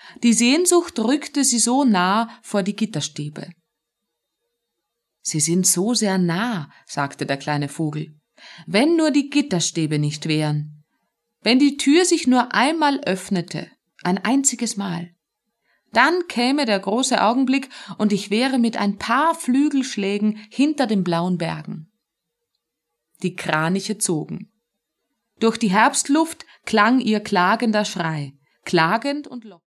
Die Sehnsucht rückte sie so nah vor die Gitterstäbe. »Sie sind so sehr nah«, sagte der kleine Vogel. »Wenn nur die Gitterstäbe nicht wären. Wenn die Tür sich nur einmal öffnete, ein einziges Mal. Dann käme der große Augenblick und ich wäre mit ein paar Flügelschlägen hinter den blauen Bergen.« Die Kraniche zogen. Durch die Herbstluft klang ihr klagender Schrei, klagend und lockend.